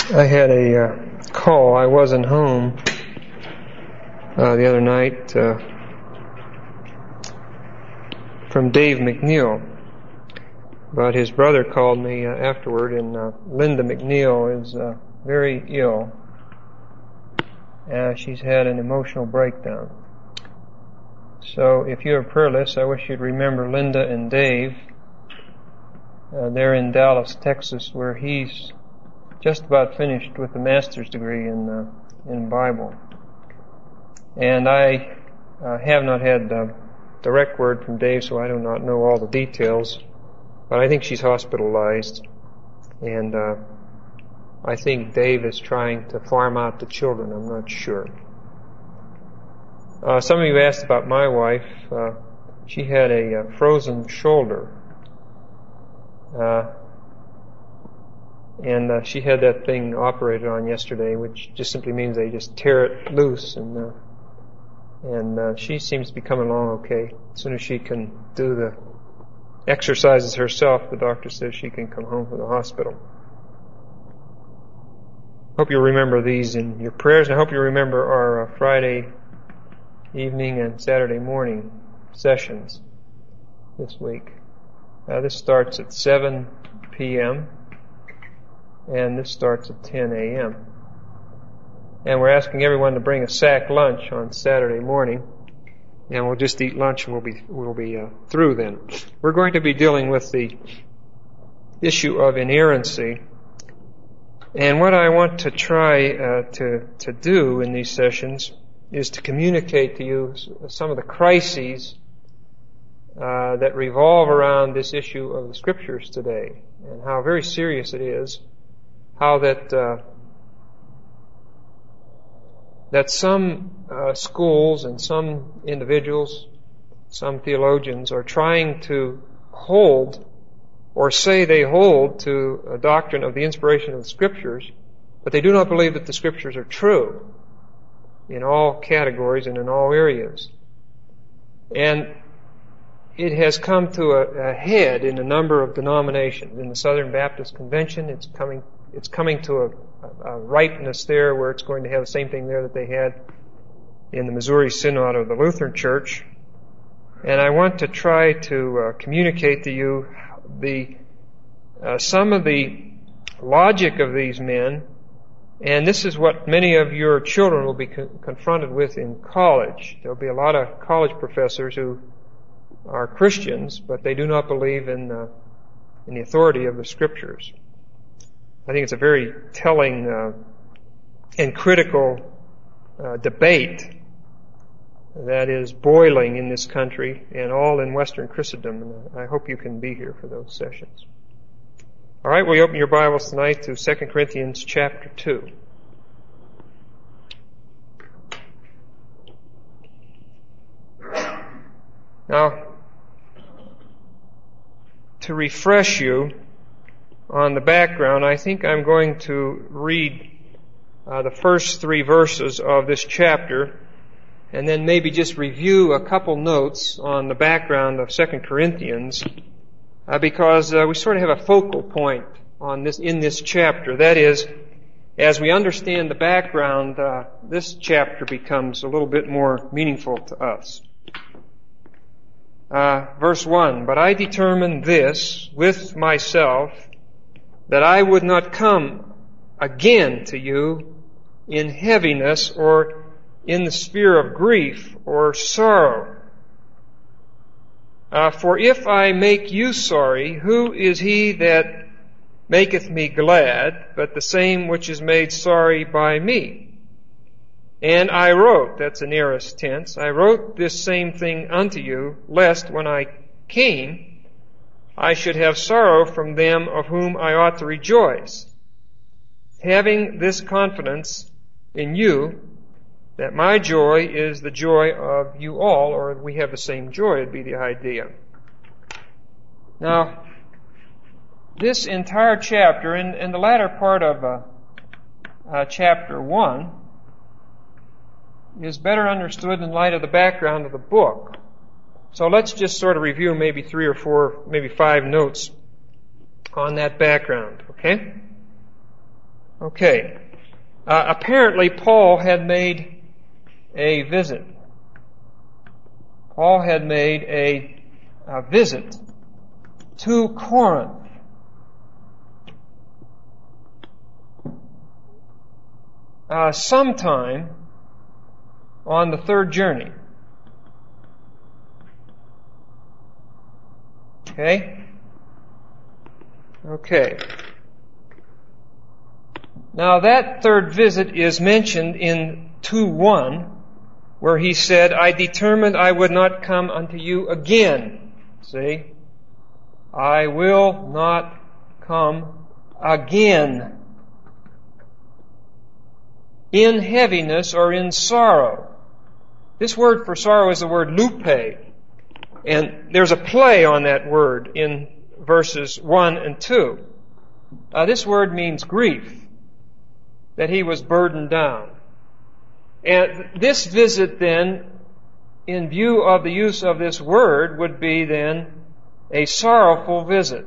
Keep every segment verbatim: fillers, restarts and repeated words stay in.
I had a uh, call. I wasn't home uh, the other night uh, from Dave McNeil, but his brother called me uh, afterward, and uh, Linda McNeil is uh, very ill. Uh, she's had an emotional breakdown. So if you have a prayer list, I wish you'd remember Linda and Dave. Uh, they're in Dallas, Texas, where he's just about finished with a master's degree in uh, in Bible. And I uh, have not had uh, direct word from Dave, so I do not know all the details. But I think she's hospitalized, and uh, I think Dave is trying to farm out the children. I'm not sure. Uh, some of you asked about my wife. Uh, she had a uh, frozen shoulder. Uh, and uh, she had that thing operated on yesterday, which just simply means they just tear it loose, and uh, and uh, she seems to be coming along okay. As soon as she can do the exercises herself, the doctor says she can come home from the hospital. Hope you'll remember these in your prayers, and I hope you remember our uh, Friday evening and Saturday morning sessions this week. Uh, this starts at seven p.m. and this starts at ten a.m. And we're asking everyone to bring a sack lunch on Saturday morning, and we'll just eat lunch and we'll be we'll be uh, through then. We're going to be dealing with the issue of inerrancy, and what I want to try uh, to to do in these sessions is to communicate to you some of the crises Uh, that revolve around this issue of the Scriptures today, and how very serious it is, how that uh, that some uh, schools and some individuals, some theologians are trying to hold or say they hold to a doctrine of the inspiration of the Scriptures, but they do not believe that the Scriptures are true in all categories and in all areas. And it has come to a, a head in a number of denominations. In the Southern Baptist Convention, it's coming it's coming to a, a, a ripeness there where it's going to have the same thing there that they had in the Missouri Synod of the Lutheran Church. And I want to try to uh, communicate to you the uh, some of the logic of these men, and this is what many of your children will be co- confronted with in college. There'll be a lot of college professors who are Christians, but they do not believe in uh, in the authority of the Scriptures. I think it's a very telling uh, and critical uh, debate that is boiling in this country and all in Western Christendom, and I hope you can be here for those sessions. All right, will you open your Bibles tonight to Second Corinthians chapter two. Now, to refresh you on the background, I think I'm going to read uh, the first three verses of this chapter, and then maybe just review a couple notes on the background of Second Corinthians, uh, because uh, we sort of have a focal point on this in this chapter. That is, as we understand the background, uh, this chapter becomes a little bit more meaningful to us. Uh, verse one, "But I determined this with myself, that I would not come again to you in heaviness or in the sphere of grief or sorrow. Uh, for if I make you sorry, who is he that maketh me glad, but the same which is made sorry by me? And I wrote," that's an aorist tense, "I wrote this same thing unto you, lest when I came, I should have sorrow from them of whom I ought to rejoice, having this confidence in you, that my joy is the joy of you all," or we have the same joy, would be the idea. Now, this entire chapter, in, in the latter part of uh, uh, chapter one, is better understood in light of the background of the book. So let's just sort of review maybe three or four, maybe five notes on that background, okay? Okay. Uh, apparently Paul had made a visit. Paul had made a, a visit to Corinth. Uh, sometime on the third journey. Okay? Okay. Now that third visit is mentioned in two one, where he said, I determined I would not come unto you again. See? I will not come again. In heaviness or in sorrow. This word for sorrow is the word lupe. And there's a play on that word in verses one and two. Uh, this word means grief. That he was burdened down. And this visit then, in view of the use of this word, would be then a sorrowful visit.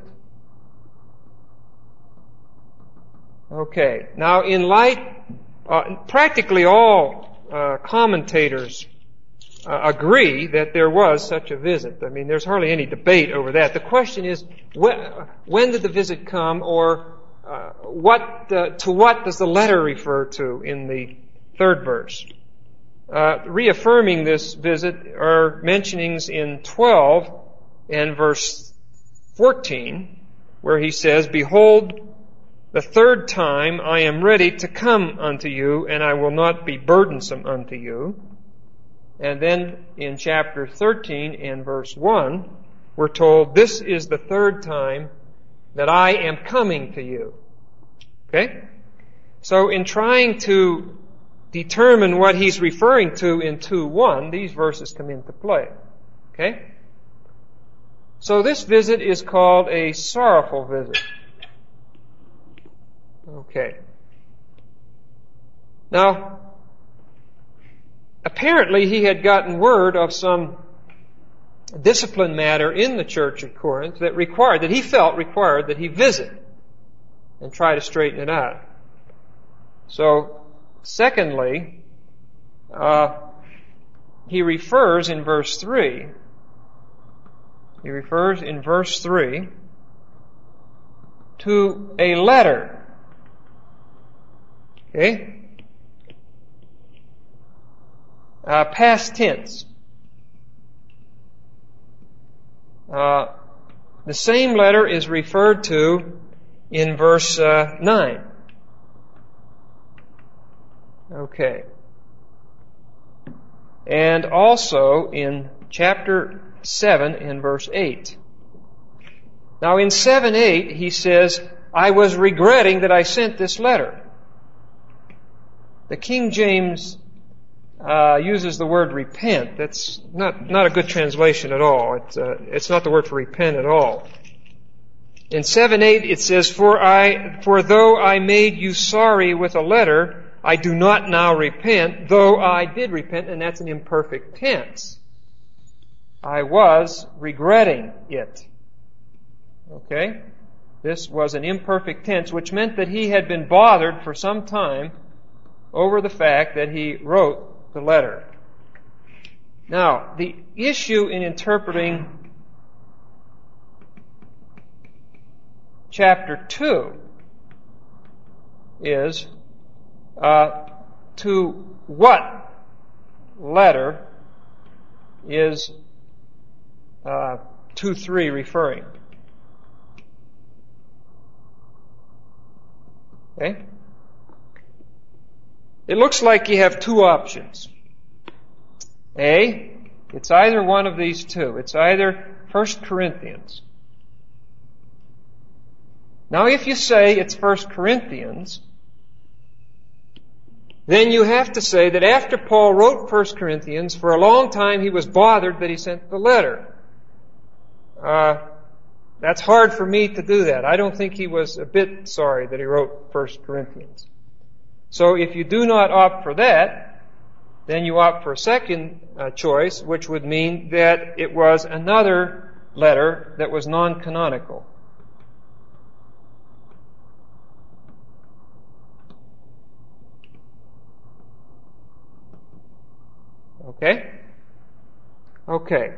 Okay. Now in light Uh, practically all uh, commentators uh, agree that there was such a visit. I mean, there's hardly any debate over that. The question is, when, when did the visit come, or uh, what uh, to what does the letter refer to in the third verse? Uh, reaffirming this visit are mentionings in twelve and verse fourteen, where he says, Behold, the third time I am ready to come unto you, and I will not be burdensome unto you. And then in chapter thirteen and verse one, we're told, This is the third time that I am coming to you. Okay? So in trying to determine what he's referring to in two one, these verses come into play. Okay? So this visit is called a sorrowful visit. Okay. Now, apparently he had gotten word of some discipline matter in the church at Corinth that required, that he felt required that he visit and try to straighten it out. So, secondly, uh, he refers in verse three, he refers in verse three to a letter. Okay? Uh, past tense. Uh, the same letter is referred to in verse uh, nine. Okay. And also in chapter seven and verse eight. Now in seven eight he says, I was regretting that I sent this letter. The King James uh, uses the word repent. That's not not a good translation at all. It's, uh, it's not the word for repent at all. In seven eight it says, For I, for though I made you sorry with a letter, I do not now repent, though I did repent, and that's an imperfect tense. I was regretting it. Okay? This was an imperfect tense, which meant that he had been bothered for some time over the fact that he wrote the letter. Now, the issue in interpreting chapter two is uh, to what letter is uh, two three referring? Okay? It looks like you have two options. A, it's either one of these two. It's either First Corinthians. Now, if you say it's First Corinthians, then you have to say that after Paul wrote First Corinthians, for a long time he was bothered that he sent the letter. Uh, that's hard for me to do that. I don't think he was a bit sorry that he wrote First Corinthians. So if you do not opt for that, then you opt for a second uh, choice, which would mean that it was another letter that was non-canonical. Okay? Okay.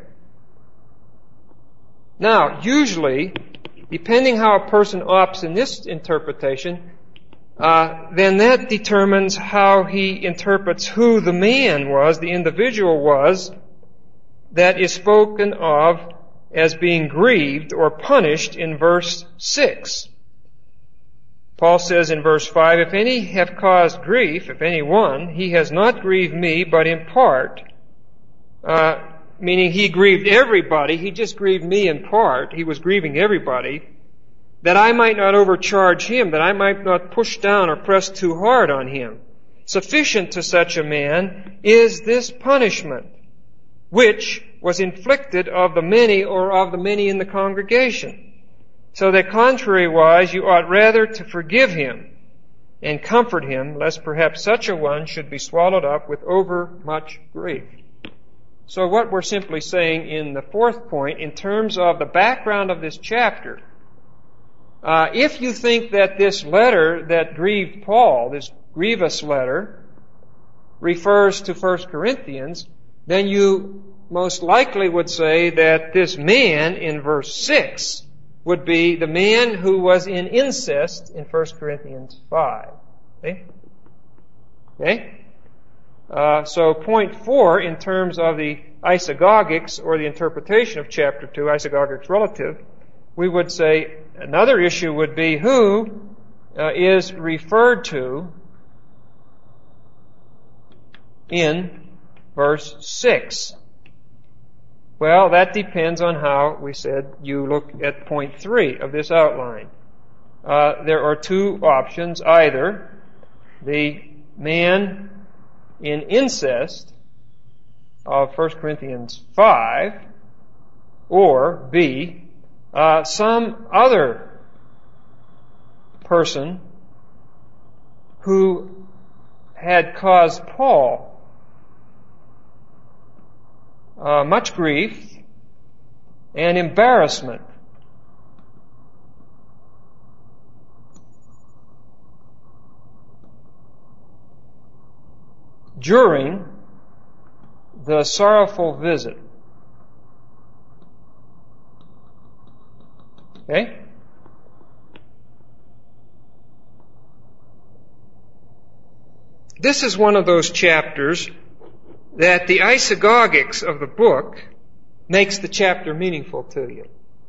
Now, usually, depending how a person opts in this interpretation, uh, then that determines how he interprets who the man was, the individual was, that is spoken of as being grieved or punished in verse six. Paul says in verse five, "If any have caused grief, if any one, he has not grieved me, but in part," uh, meaning he grieved everybody. He just grieved me in part. He was grieving everybody, "that I might not overcharge him, that I might not push down or press too hard on him. Sufficient to such a man is this punishment, which was inflicted of the many or of the many in the congregation. So that contrariwise you ought rather to forgive him and comfort him, lest perhaps such a one should be swallowed up with overmuch grief." So what we're simply saying in the fourth point, in terms of the background of this chapter, uh, if you think that this letter that grieved Paul, this grievous letter, refers to First Corinthians, then you most likely would say that this man in verse six would be the man who was in incest in First Corinthians five. Okay? Okay? Uh, so point four, in terms of the isagogics, or the interpretation of chapter two, isagogics relative, we would say another issue would be who uh, is referred to in verse six. Well, that depends on how, we said, you look at point three of this outline. Uh, there are two options. Either the man in incest of First Corinthians five, or B, uh, some other person who had caused Paul Uh, much grief and embarrassment. During the sorrowful visit. Okay? This is one of those chapters that the isagogics of the book makes the chapter meaningful to you.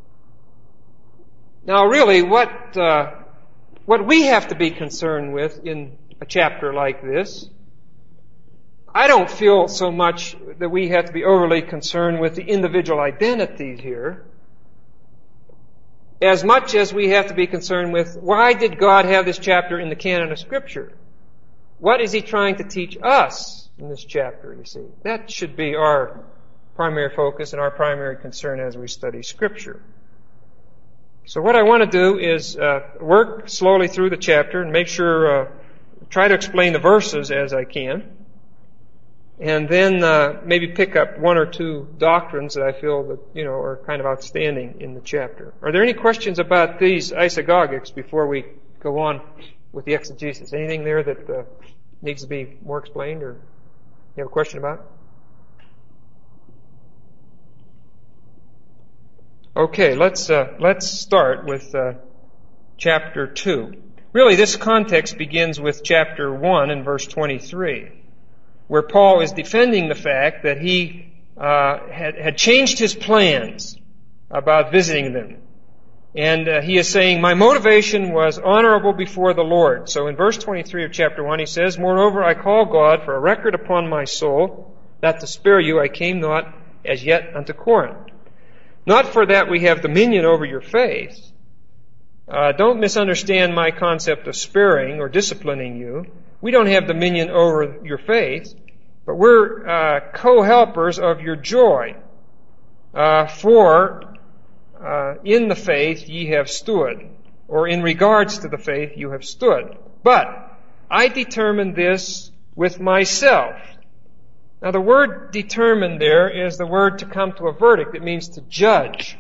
Now, really, what uh, what we have to be concerned with in a chapter like this, I don't feel so much that we have to be overly concerned with the individual identities here, as much as we have to be concerned with, why did God have this chapter in the canon of Scripture? What is He trying to teach us in this chapter, you see? That should be our primary focus and our primary concern as we study Scripture. So what I want to do is uh, work slowly through the chapter and make sure, uh, try to explain the verses as I can, and then uh, maybe pick up one or two doctrines that I feel that, you know, are kind of outstanding in the chapter. Are there any questions about these isagogics before we go on with the exegesis? Anything there that uh, needs to be more explained, or you have a question about it? Okay, let's uh, let's start with uh, chapter two. Really, this context begins with chapter one and verse twenty-three, where Paul is defending the fact that he uh, had, had changed his plans about visiting them. And uh, he is saying, my motivation was honorable before the Lord. So in verse twenty-three of chapter one, he says, "Moreover, I call God for a record upon my soul, that to spare you I came not as yet unto Corinth. Not for that we have dominion over your faith." Uh, don't misunderstand my concept of sparing or disciplining you. We don't have dominion over your faith, but we're uh, co-helpers of your joy. Uh, for uh, in the faith ye have stood, or in regards to the faith you have stood. But I determined this with myself. Now the word determined there is the word to come to a verdict. It means to judge.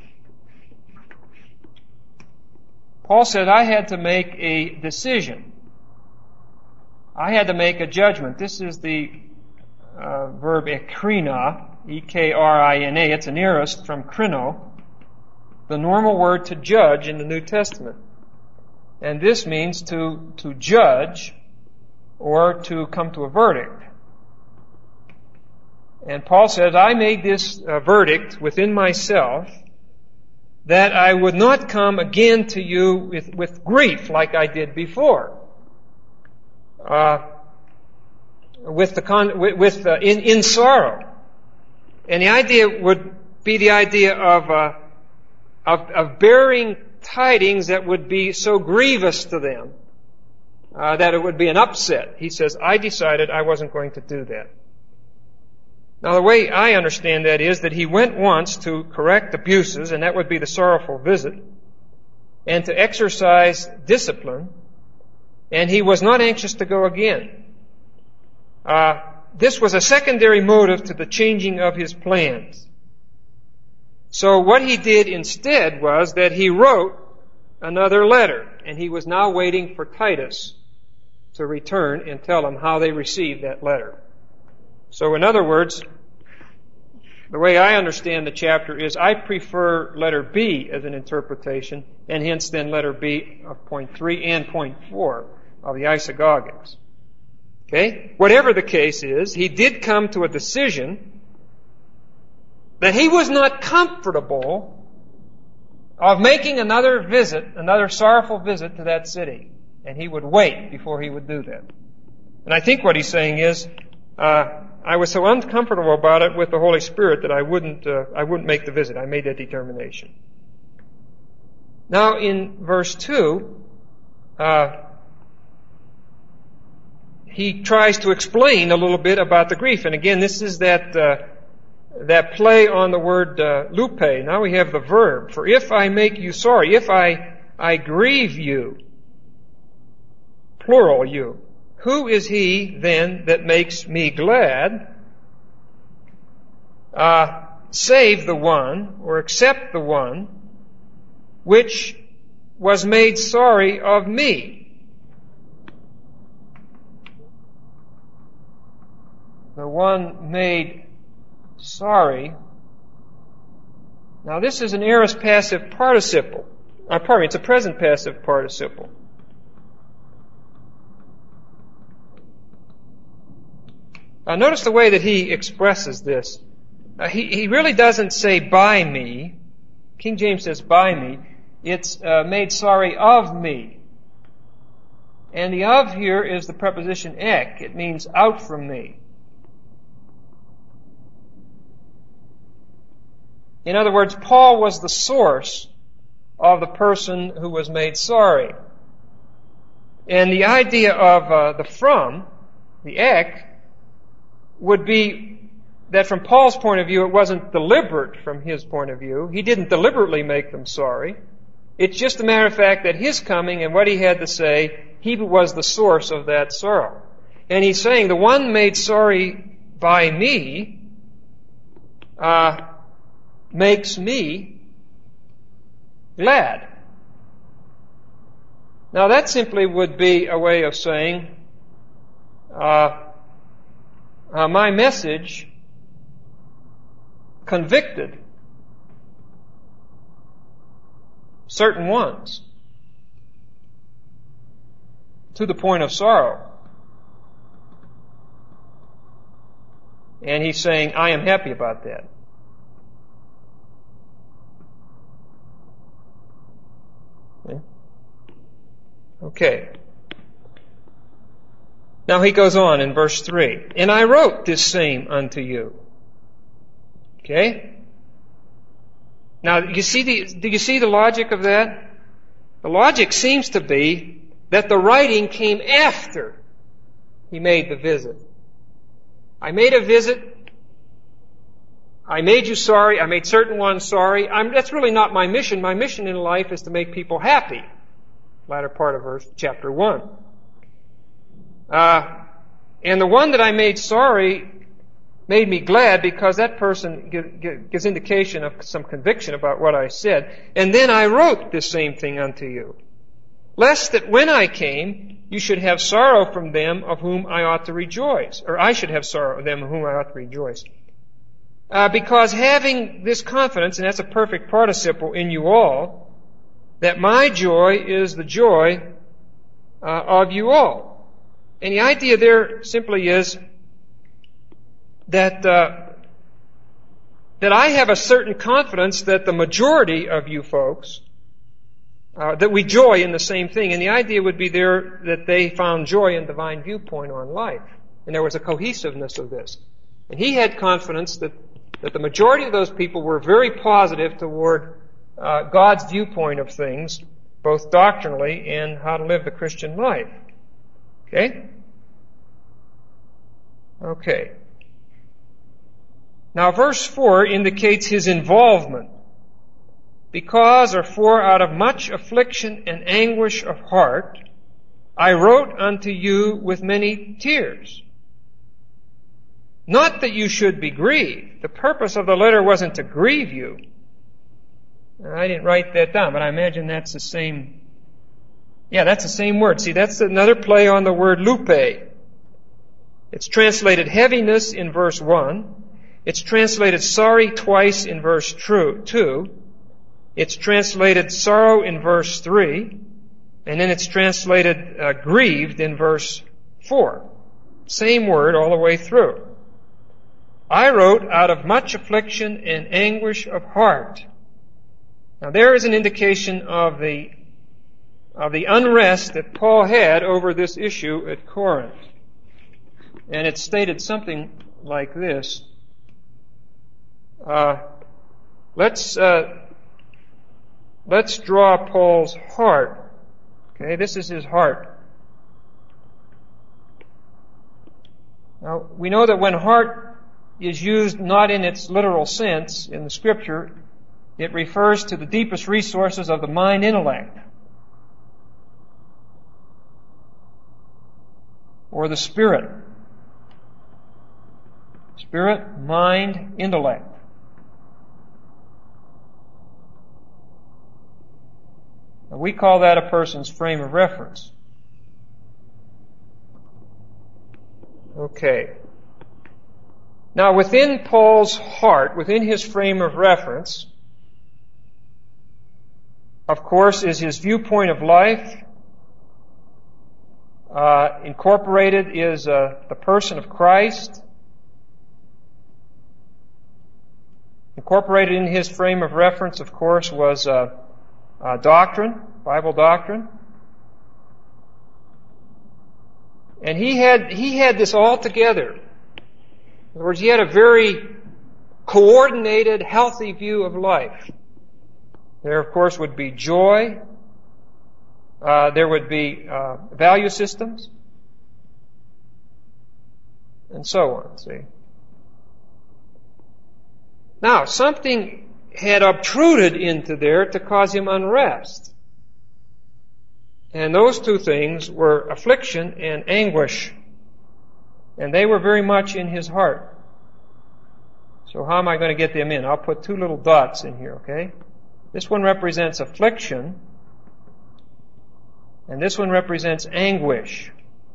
Paul said, I had to make a decision. I had to make a judgment. This is the uh, verb ekrina, E K R I N A. It's an aorist from krino, the normal word to judge in the New Testament. And this means to, to judge or to come to a verdict. And Paul says, I made this uh, verdict within myself that I would not come again to you with, with grief like I did before. Uh, with the con, with, with uh, in, in sorrow. And the idea would be the idea of, uh, of, of bearing tidings that would be so grievous to them, uh, that it would be an upset. He says, I decided I wasn't going to do that. Now, the way I understand that is that he went once to correct abuses, and that would be the sorrowful visit, and to exercise discipline, and he was not anxious to go again. Uh, this was a secondary motive to the changing of his plans. So what he did instead was that he wrote another letter, and he was now waiting for Titus to return and tell him how they received that letter. So in other words, the way I understand the chapter is I prefer letter B as an interpretation, and hence then letter B of point three and point four of the isagogics. Okay? Whatever the case is, he did come to a decision that he was not comfortable of making another visit, another sorrowful visit to that city. And he would wait before he would do that. And I think what he's saying is, uh, I was so uncomfortable about it with the Holy Spirit that I wouldn't, uh, I wouldn't make the visit. I made that determination. Now in verse two, uh, he tries to explain a little bit about the grief. And again, this is that, uh, that play on the word, uh, lupe. Now we have the verb. For if I make you sorry, if I, I grieve you, plural you, who is he then that makes me glad? Uh, save the one, or accept the one, which was made sorry of me. The one made sorry. Now this is an aorist passive participle. Uh, pardon me, it's a present passive participle. Uh, notice the way that he expresses this. Uh, he, he really doesn't say by me. King James says by me. It's uh, made sorry of me. And the of here is the preposition ek. It means out from me. In other words, Paul was the source of the person who was made sorry. And the idea of uh, the from, the ek, would be that from Paul's point of view, it wasn't deliberate from his point of view. He didn't deliberately make them sorry. It's just a matter of fact that his coming and what he had to say, he was the source of that sorrow. And he's saying, the one made sorry by me uh, makes me glad. Now that simply would be a way of saying, uh, Uh, my message convicted certain ones to the point of sorrow. And he's saying, I am happy about that. Okay. Okay. Now he goes on in verse three. And I wrote this same unto you. Okay? Now, you see the, do you see the logic of that? The logic seems to be that the writing came after he made the visit. I made a visit. I made you sorry. I made certain ones sorry. I'm, that's really not my mission. My mission in life is to make people happy. Latter part of verse chapter one. Uh, and the one that I made sorry made me glad because that person give, gives indication of some conviction about what I said. And then I wrote this same thing unto you, lest that when I came, you should have sorrow from them of whom I ought to rejoice. Or I should have sorrow of them of whom I ought to rejoice. Uh, because having this confidence, and that's a perfect participle in you all, that my joy is the joy uh, of you all. And the idea there simply is that uh, that I have a certain confidence that the majority of you folks, uh, that we joy in the same thing. And the idea would be there that they found joy in divine viewpoint on life. And there was a cohesiveness of this. And he had confidence that, that the majority of those people were very positive toward uh, God's viewpoint of things, both doctrinally and how to live the Christian life. Okay? Okay. Now, verse four indicates his involvement. Because, or for, out of much affliction and anguish of heart, I wrote unto you with many tears. Not that you should be grieved. The purpose of the letter wasn't to grieve you. I didn't write that down, but I imagine that's the same. Yeah, that's the same word. See, that's another play on the word lupe. It's translated heaviness in verse one. It's translated sorry twice in verse two. It's translated sorrow in verse three. And then it's translated uh, grieved in verse four. Same word all the way through. I wrote out of much affliction and anguish of heart. Now there is an indication of the of the unrest that Paul had over this issue at Corinth. And it's stated something like this. Uh, let's uh, let's draw Paul's heart. Okay, this is his heart. Now we know that when heart is used not in its literal sense in the Scripture, it refers to the deepest resources of the mind intellect, or the spirit. Spirit, mind, intellect. Now, we call that a person's frame of reference. Okay. Now, within Paul's heart, within his frame of reference, of course, is his viewpoint of life. Uh, incorporated is uh, the person of Christ. Incorporated in his frame of reference, of course, was uh, uh, doctrine, Bible doctrine. And he had he had this all together. In other words, he had a very coordinated, healthy view of life. There, of course, would be joy. Uh, there would be uh, value systems. And so on, see. Now, something had obtruded into there to cause him unrest. And those two things were affliction and anguish. And they were very much in his heart. So how am I going to get them in? I'll put two little dots in here, okay? This one represents affliction, and this one represents anguish.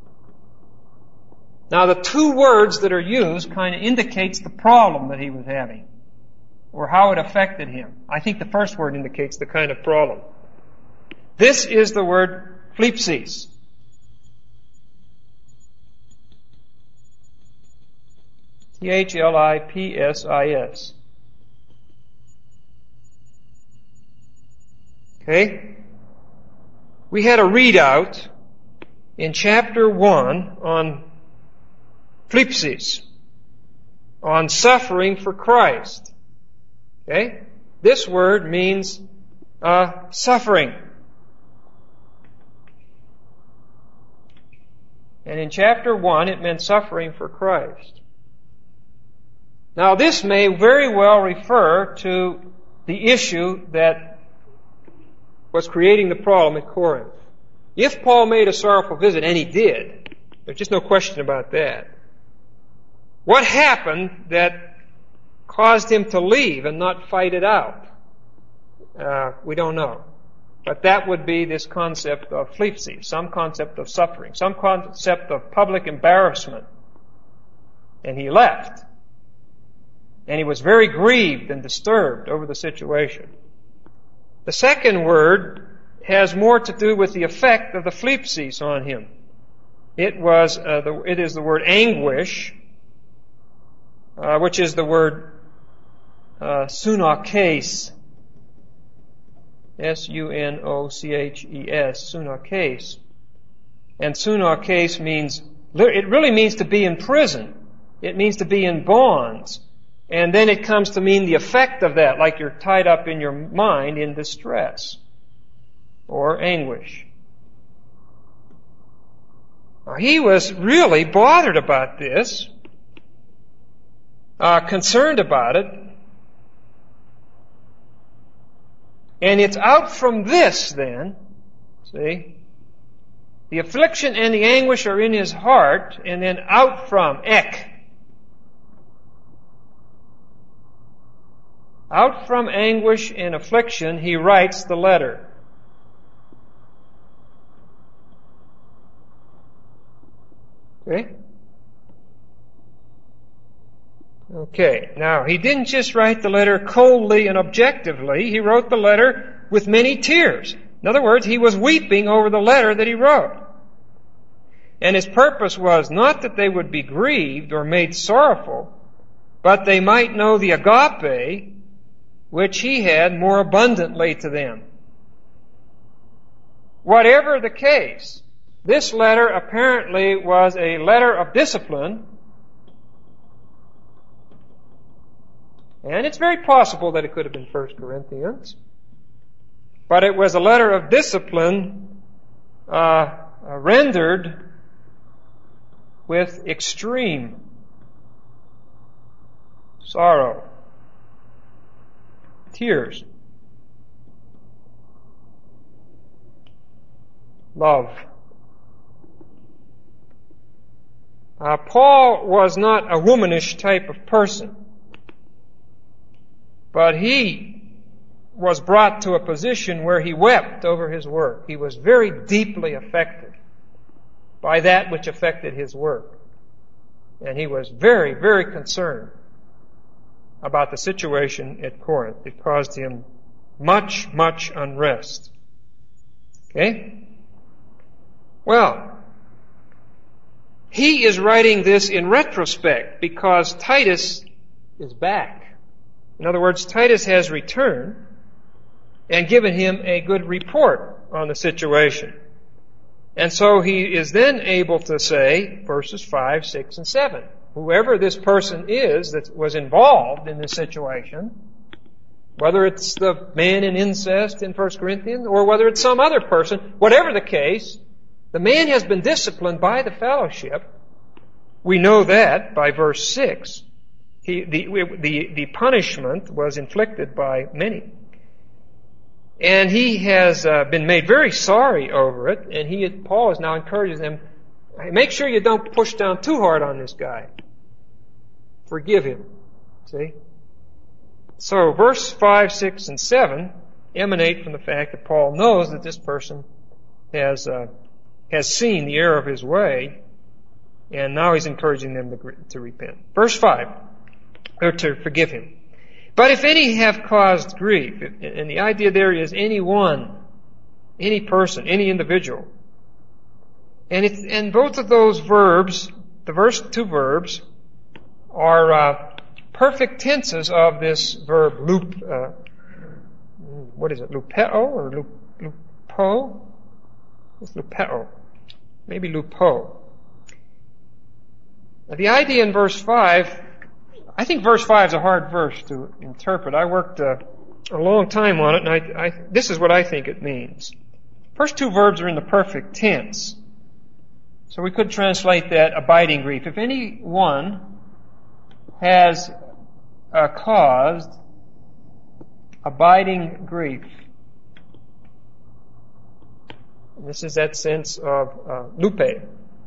Now, the two words that are used kind of indicates the problem that he was having, or how it affected him. I think the first word indicates the kind of problem. This is the word phlipsis. T H L I P S I S. Okay? We had a readout in chapter one on phlipsis, on suffering for Christ. Okay? This word means uh, suffering. And in chapter one, it meant suffering for Christ. Now, this may very well refer to the issue that was creating the problem at Corinth. If Paul made a sorrowful visit, and he did, there's just no question about that, what happened that caused him to leave and not fight it out? Uh, we don't know. But that would be this concept of phlipsis, some concept of suffering, some concept of public embarrassment. And he left. And he was very grieved and disturbed over the situation. The second word has more to do with the effect of the phlipsis on him. It was, uh, the, it is the word anguish, uh, which is the word uh, sunakes, S U N O C H E S, sunakes. And sunakes means, it really means to be in prison. It means to be in bonds. And then it comes to mean the effect of that, like you're tied up in your mind in distress or anguish. Now, he was really bothered about this, uh, concerned about it. And it's out from this then, see, the affliction and the anguish are in his heart, and then out from, ek. Out from anguish and affliction, he writes the letter. Okay? Okay, now, he didn't just write the letter coldly and objectively. He wrote the letter with many tears. In other words, he was weeping over the letter that he wrote. And his purpose was not that they would be grieved or made sorrowful, but they might know the agape which he had more abundantly to them. Whatever the case, this letter apparently was a letter of discipline. And it's very possible that it could have been First Corinthians. But it was a letter of discipline uh, rendered with extreme sorrow, tears, love. Uh, Paul was not a womanish type of person. But he was brought to a position where he wept over his work. He was very deeply affected by that which affected his work. And he was very, very concerned about the situation at Corinth. It caused him much, much unrest. Okay? Well, he is writing this in retrospect because Titus is back. In other words, Titus has returned and given him a good report on the situation. And so he is then able to say, verses five, six, and seven, whoever this person is that was involved in this situation, whether it's the man in incest in First Corinthians or whether it's some other person, whatever the case, the man has been disciplined by the fellowship. We know that by verse six. He, the, the, the punishment was inflicted by many. And he has uh, been made very sorry over it, and he, Paul is now encouraging them, make sure you don't push down too hard on this guy. Forgive him. See? So verse five, six, and seven emanate from the fact that Paul knows that this person has, uh, has seen the error of his way, and now he's encouraging them to, to repent. Verse five. Or to forgive him. But if any have caused grief, and the idea there is anyone, any person, any individual. And it's, and both of those verbs, the first two verbs, are uh, perfect tenses of this verb lup. Uh, what is it? Lupeo or lup, lupo? It's lupeo. Maybe lupo. Now, the idea in verse five. I think verse five is a hard verse to interpret. I worked uh, a long time on it, and I, I, this is what I think it means. First two verbs are in the perfect tense. So we could translate that abiding grief. If anyone has uh, caused abiding grief, and this is that sense of uh, lupe,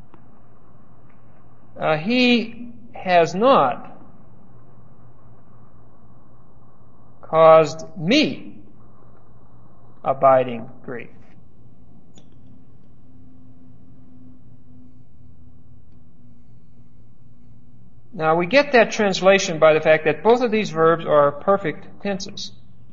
uh, he has not caused me abiding grief. Now, we get that translation by the fact that both of these verbs are perfect tenses.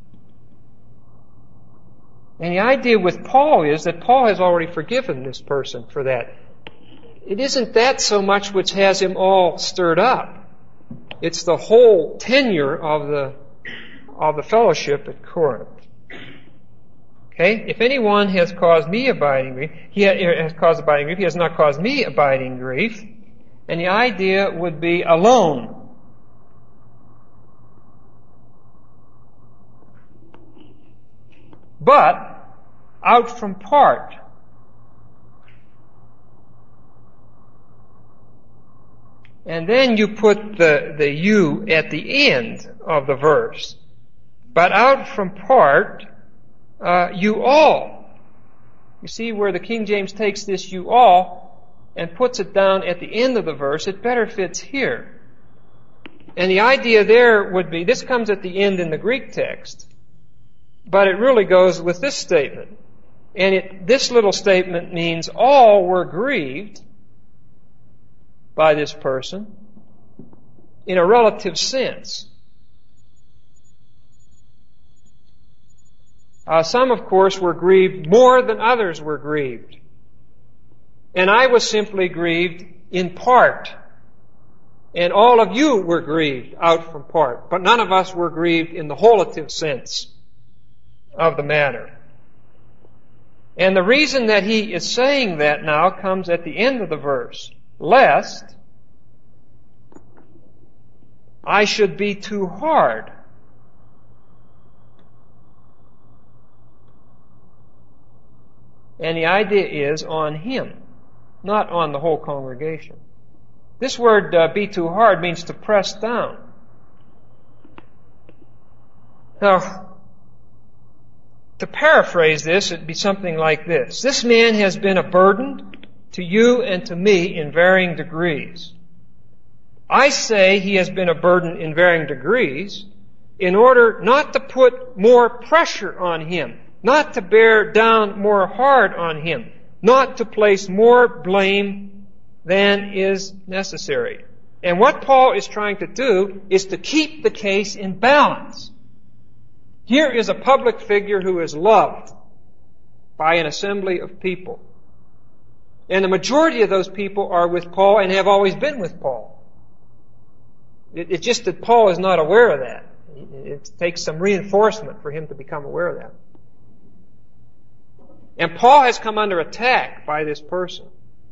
And the idea with Paul is that Paul has already forgiven this person for that. It isn't that so much which has him all stirred up. It's the whole tenure of the of the fellowship at Corinth. Okay? If anyone has caused me abiding grief, he has caused abiding grief, he has not caused me abiding grief. And the idea would be alone. But out from part. And then you put the, the you at the end of the verse. But out from part, uh, you all. You see where the King James takes this you all and puts it down at the end of the verse, it better fits here. And the idea there would be, this comes at the end in the Greek text, but it really goes with this statement. And it, this little statement means all were grieved by this person in a relative sense. Uh, some, of course, were grieved more than others were grieved. And I was simply grieved in part. And all of you were grieved out from part. But none of us were grieved in the wholative sense of the matter. And the reason that he is saying that now comes at the end of the verse. Lest I should be too hard. And the idea is on him, not on the whole congregation. This word, uh, be too hard, means to press down. Now, to paraphrase this, it'd be something like this. This man has been a burden to you and to me in varying degrees. I say he has been a burden in varying degrees in order not to put more pressure on him, not to bear down more hard on him, not to place more blame than is necessary. And what Paul is trying to do is to keep the case in balance. Here is a public figure who is loved by an assembly of people. And the majority of those people are with Paul and have always been with Paul. It, it's just that Paul is not aware of that. It takes some reinforcement for him to become aware of that. And Paul has come under attack by this person.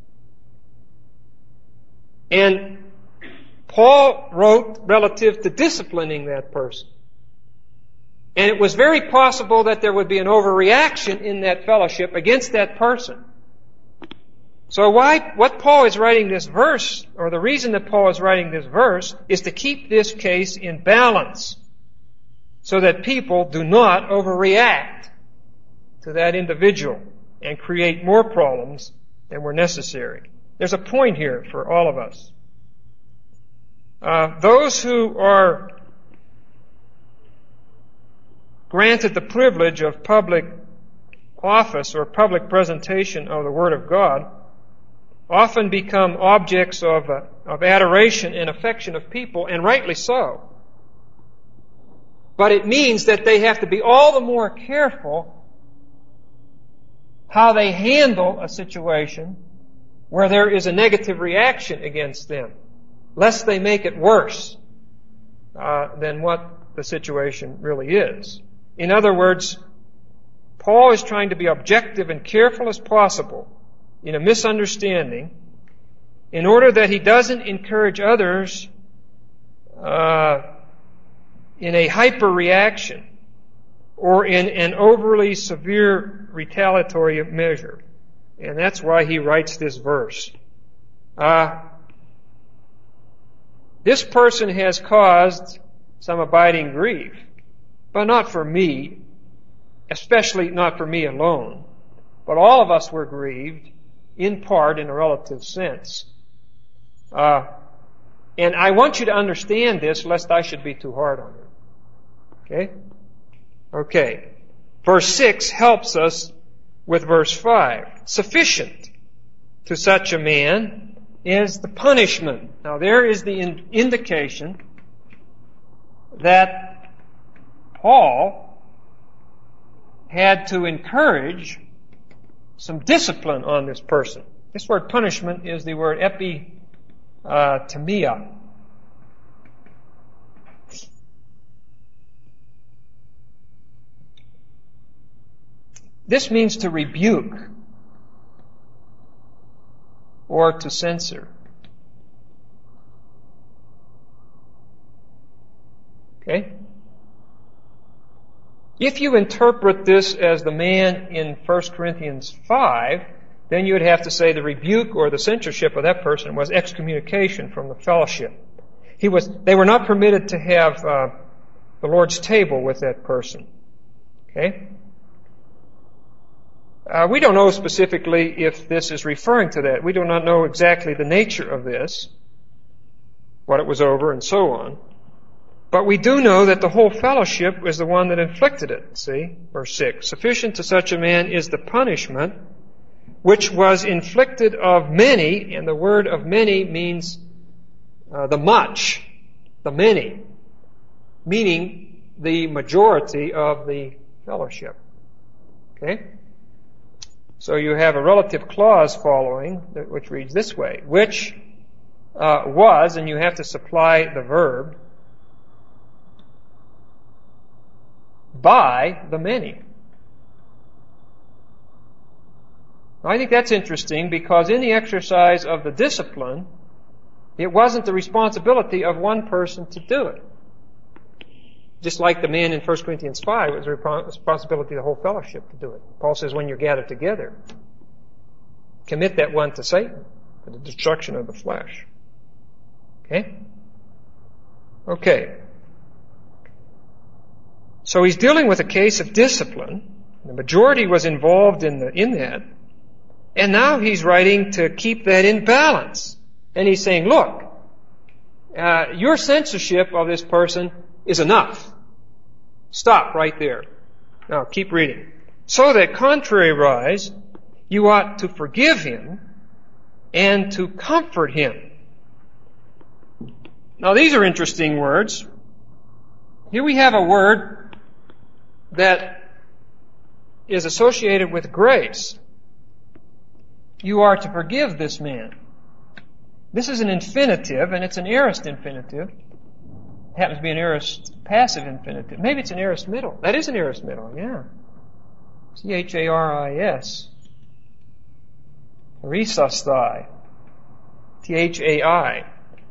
And Paul wrote relative to disciplining that person. And it was very possible that there would be an overreaction in that fellowship against that person. So why, what Paul is writing this verse, or the reason that Paul is writing this verse, is to keep this case in balance so that people do not overreact to that individual and create more problems than were necessary. There's a point here for all of us. Uh, those who are granted the privilege of public office or public presentation of the Word of God often become objects of, uh, of adoration and affection of people, and rightly so. But it means that they have to be all the more careful how they handle a situation where there is a negative reaction against them, lest they make it worse uh, than what the situation really is. In other words, Paul is trying to be objective and careful as possible in a misunderstanding in order that he doesn't encourage others uh, in a hyper-reaction or in an overly severe retaliatory measure. And that's why he writes this verse. Uh, this person has caused some abiding grief, but not for me, especially not for me alone. But all of us were grieved, in part, in a relative sense. Uh, and I want you to understand this, lest I should be too hard on you. Okay? Okay. verse six helps us with verse five. Sufficient to such a man is the punishment. Now there is the in- indication that Paul had to encourage some discipline on this person. This word punishment is the word epitemia. This means to rebuke or to censor. Okay? If you interpret this as the man in First Corinthians five, then you would have to say the rebuke or the censorship of that person was excommunication from the fellowship. He was, they were not permitted to have uh, the Lord's table with that person. Okay? Uh, we don't know specifically if this is referring to that. We do not know exactly the nature of this, what it was over, and so on. But we do know that the whole fellowship is the one that inflicted it. See? Verse six. Sufficient to such a man is the punishment which was inflicted of many, and the word of many means uh, the much, the many, meaning the majority of the fellowship. Okay? So you have a relative clause following, which reads this way, which uh, was, and you have to supply the verb, by the many. Now, I think that's interesting because in the exercise of the discipline, it wasn't the responsibility of one person to do it. Just like the man in First Corinthians five, it was the responsibility of the whole fellowship to do it. Paul says when you're gathered together, commit that one to Satan for the destruction of the flesh. Okay? Okay. So he's dealing with a case of discipline. The majority was involved in the, in that. And now he's writing to keep that in balance. And he's saying, look, uh, your censorship of this person is enough. Stop right there. Now keep reading. So that contrariwise, you ought to forgive him and to comfort him. Now these are interesting words. Here we have a word that is associated with grace. You are to forgive this man. This is an infinitive, and it's an aorist infinitive. It happens to be an aorist passive infinitive. Maybe it's an aorist middle. That is an aorist middle, yeah. C H A R I S. Charisosthai. T H A I.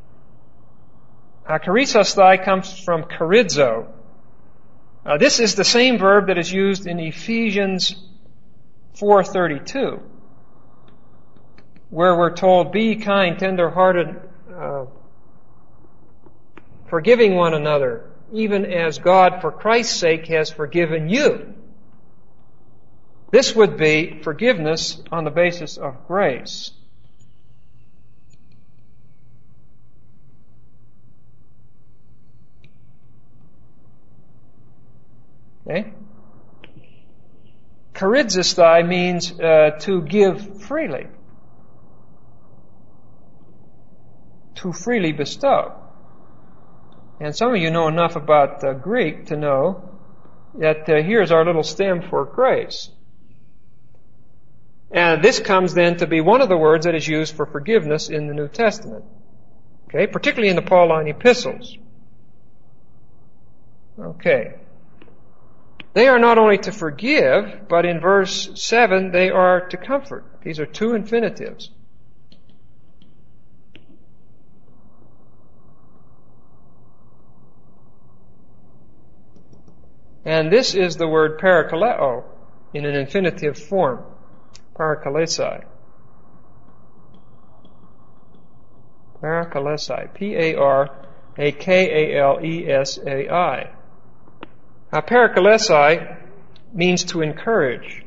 Uh, charisosthai comes from charizo. Uh, this is the same verb that is used in Ephesians four thirty-two, where we're told, be kind, tender-hearted, uh, forgiving one another, even as God, for Christ's sake, has forgiven you. This would be forgiveness on the basis of grace. Okay? Charizosthai means uh, to give freely. To freely bestow. And some of you know enough about uh, Greek to know that uh, here's our little stem for grace. And this comes then to be one of the words that is used for forgiveness in the New Testament. Okay, particularly in the Pauline epistles. Okay. They are not only to forgive, but in verse seven, they are to comfort. These are two infinitives. And this is the word parakaleo in an infinitive form. Parakalesai. Parakalesai. P A R A K A L E S A I. Now, parakalesai means to encourage.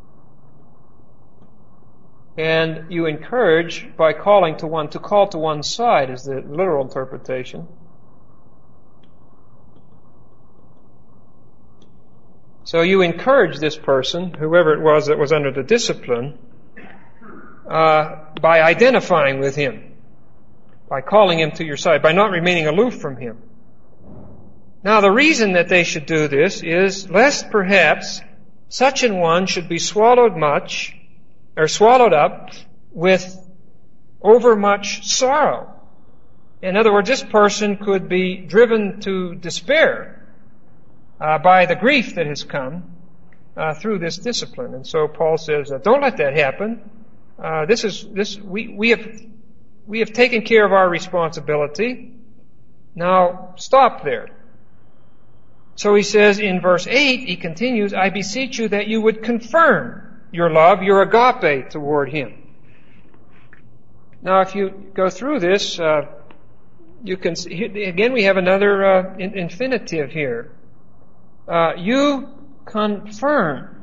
And you encourage by calling to one. To call to one's side is the literal interpretation. So you encourage this person, whoever it was that was under the discipline, uh, by identifying with him, by calling him to your side, by not remaining aloof from him. Now, the reason that they should do this is lest perhaps such an one should be swallowed much, or swallowed up with overmuch sorrow. In other words, this person could be driven to despair uh, by the grief that has come uh, through this discipline. And so Paul says, uh, don't let that happen. Uh, this is this we we have we have taken care of our responsibility. Now stop there. So he says in verse eight, he continues, I beseech you that you would confirm your love, your agape toward him. Now if you go through this, uh, you can see, again we have another uh, infinitive here. Uh, you confirm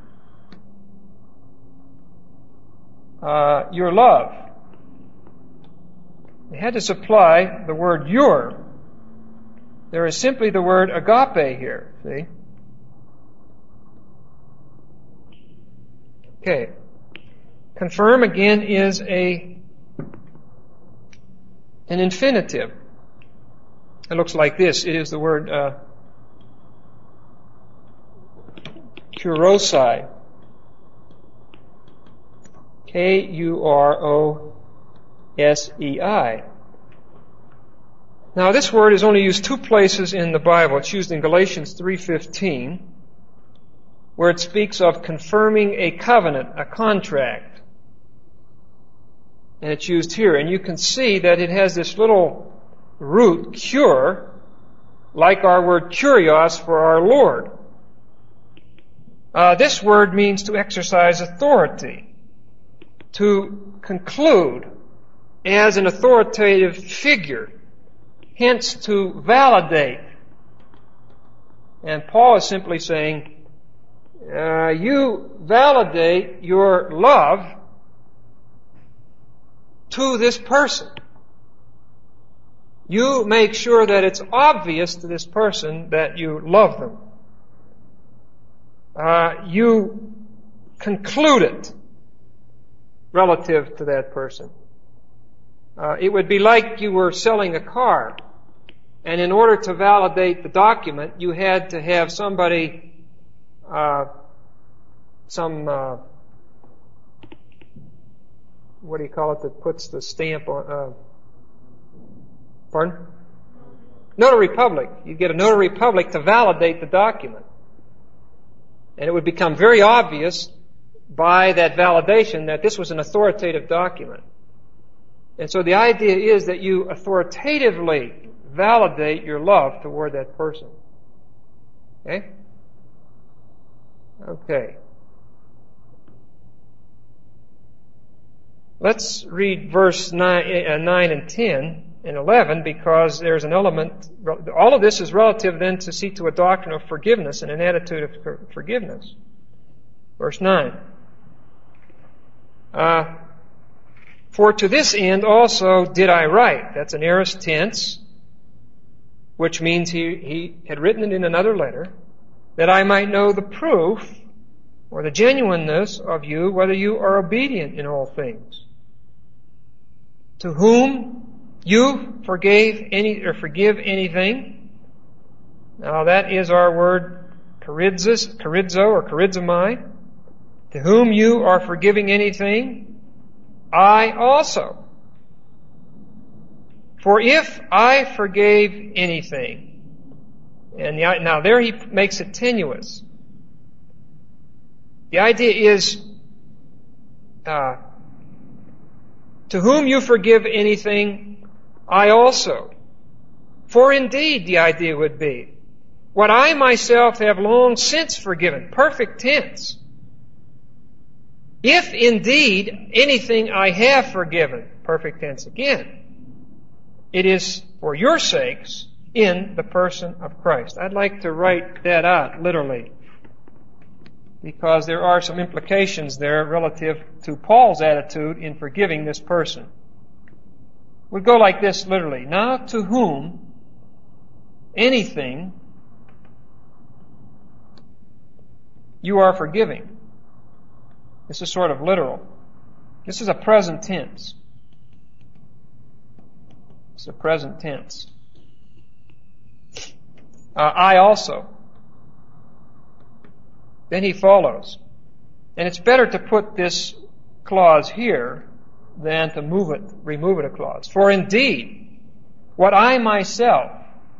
uh, your love. They had to supply the word your. There is simply the word agape here, see? Okay. Confirm again is a an infinitive. It looks like this. It is the word uh, kurosei. K U R O S E I. Now, this word is only used two places in the Bible. It's used in Galatians three fifteen, where it speaks of confirming a covenant, a contract. And it's used here. And you can see that it has this little root, cure, like our word kurios for our Lord. Uh, this word means to exercise authority, to conclude as an authoritative figure, hence to validate. And Paul is simply saying, uh, you validate your love to this person. You make sure that it's obvious to this person that you love them. Uh, you conclude it relative to that person. Uh, it would be like you were selling a car, and in order to validate the document, you had to have somebody, uh, some, uh, what do you call it, that puts the stamp on, uh, pardon? Notary public. You get a notary public to validate the document. And it would become very obvious by that validation that this was an authoritative document. And so the idea is that you authoritatively validate your love toward that person. Okay? Okay. Let's read verse nine, uh, nine and ten and eleven, because there's an element, all of this is relative then to see to a doctrine of forgiveness and an attitude of forgiveness. Verse nine. Uh, For to this end also did I write. That's an aorist tense, which means he, he had written it in another letter, that I might know the proof or the genuineness of you, whether you are obedient in all things. To whom you forgave any or forgive anything. Now that is our word charidzos, charidzo or charizomai. To whom you are forgiving anything, I also. For if I forgave anything, and the, now there he makes it tenuous. The idea is, uh, to whom you forgive anything, I also. For indeed, the idea would be, what I myself have long since forgiven, perfect tense. If indeed anything I have forgiven, perfect tense again, it is for your sakes in the person of Christ. I'd like to write that out literally, because there are some implications there relative to Paul's attitude in forgiving this person. Would go like this literally. Now to whom anything You are forgiving. This is sort of literal. This is a present tense. It's a present tense. Uh, I also. Then he follows. And it's better to put this clause here than to move it, remove it a clause. For indeed, what I myself.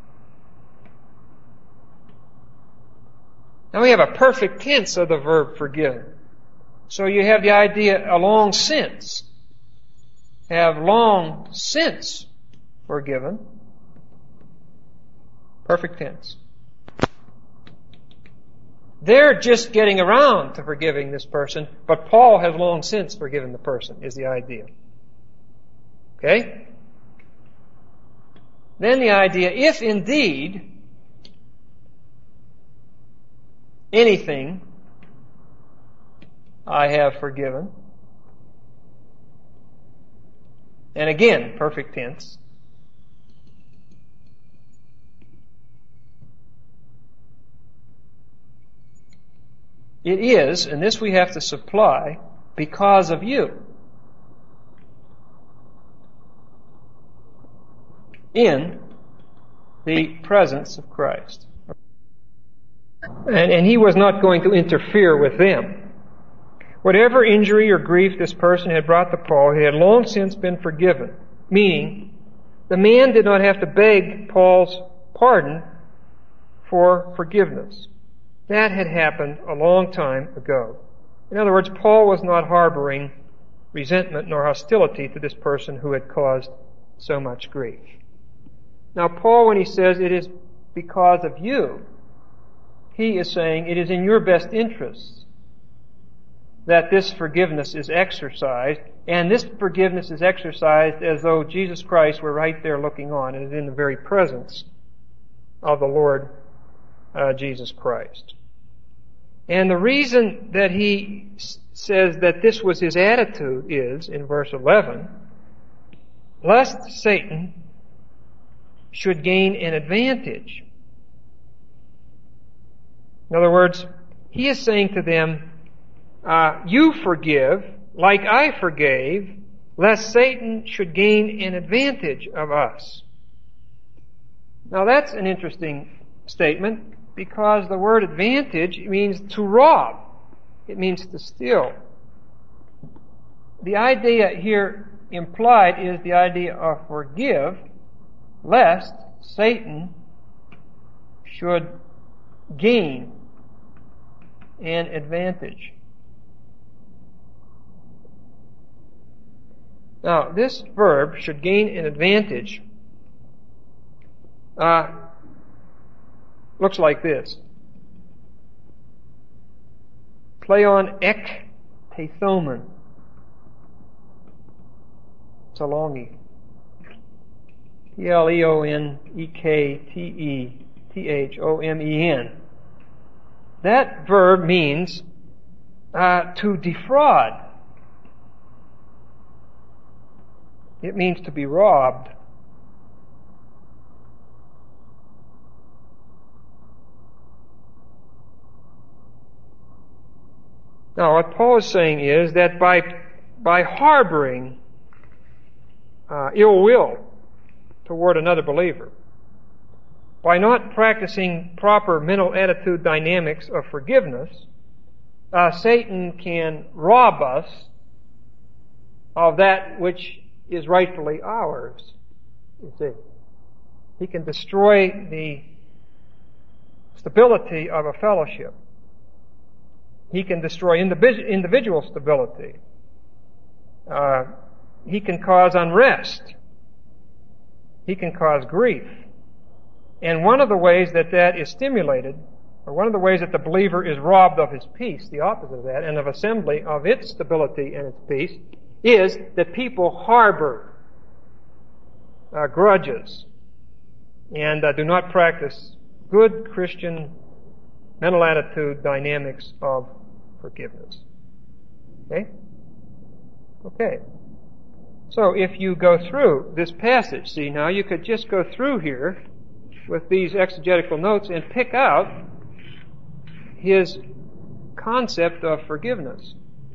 Now we have a perfect tense of the verb forgiven. So you have the idea a long since. Have long since forgiven. Perfect tense. They're just getting around to forgiving this person, but Paul has long since forgiven the person, is the idea. Okay? Then the idea, if indeed anything I have forgiven, and again, perfect tense, it is, and this we have to supply, because of you. In the presence of Christ. And, and he was not going to interfere with them. Whatever injury or grief this person had brought to Paul, he had long since been forgiven. Meaning, the man did not have to beg Paul's pardon for forgiveness. That had happened a long time ago. In other words, Paul was not harboring resentment nor hostility to this person who had caused so much grief. Now, Paul, when he says it is because of you, he is saying it is in your best interests that this forgiveness is exercised, and this forgiveness is exercised as though Jesus Christ were right there looking on and is in the very presence of the Lord uh, Jesus Christ. And the reason that he s- says that this was his attitude is, in verse eleven, lest Satan should gain an advantage. In other words, he is saying to them, uh, you forgive like I forgave, lest Satan should gain an advantage of us. Now that's an interesting statement, because the word advantage means to rob. It means to steal. The idea here implied is the idea of forgive, lest Satan should gain an advantage. Now, this verb, should gain an advantage, uh, looks like this. Pleon ek teithomen. It's a longie. P L E O N E K T E T H O M E N. That verb means uh, to defraud. It means to be robbed. Now, what Paul is saying is that by by harboring uh, ill will toward another believer, by not practicing proper mental attitude dynamics of forgiveness, uh, Satan can rob us of that which is rightfully ours. You see, he can destroy the stability of a fellowship. He can destroy individual stability. Uh, he can cause unrest. He can cause grief. And one of the ways that that is stimulated, or one of the ways that the believer is robbed of his peace, the opposite of that, and of assembly of its stability and its peace, is that people harbor uh, grudges and uh, do not practice good Christian mental attitude dynamics of forgiveness. Okay? Okay. So if you go through this passage, see now you could just go through here with these exegetical notes and pick out his concept of forgiveness.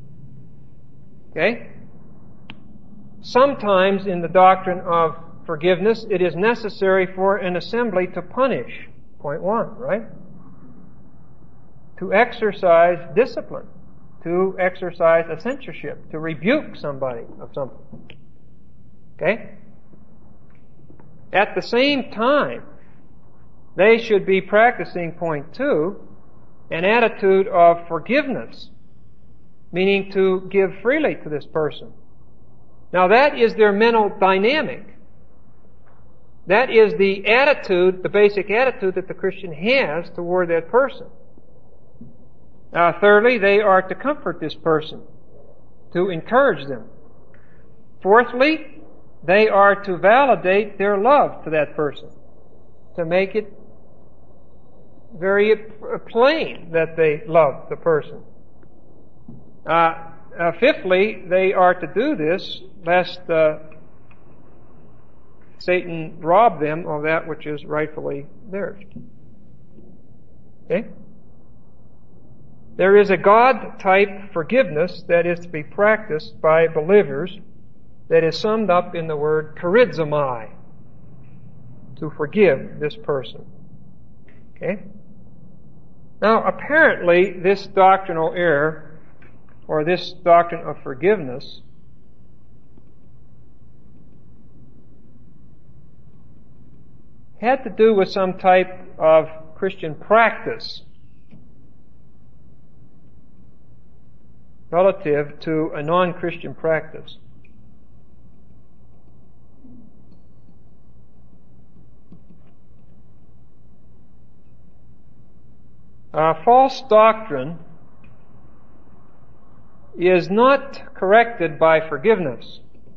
Okay? Sometimes in the doctrine of forgiveness, it is necessary for an assembly to punish. Point one, right? To exercise discipline. To exercise a censorship. To rebuke somebody of something. Okay? At the same time, they should be practicing, point two, an attitude of forgiveness, meaning to give freely to this person. Now that is their mental dynamic. That is the attitude, the basic attitude that the Christian has toward that person. Uh, thirdly, they are to comfort this person, to encourage them. Fourthly, they are to validate their love to that person, to make it very plain that they love the person. Uh, uh, fifthly, they are to do this lest uh, Satan rob them of that which is rightfully theirs. Okay? There is a God-type forgiveness that is to be practiced by believers that is summed up in the word charizomai, to forgive this person. Okay? Now, apparently, this doctrinal error, or this doctrine of forgiveness, had to do with some type of Christian practice relative to a non-Christian practice. Uh, false doctrine is not corrected by forgiveness.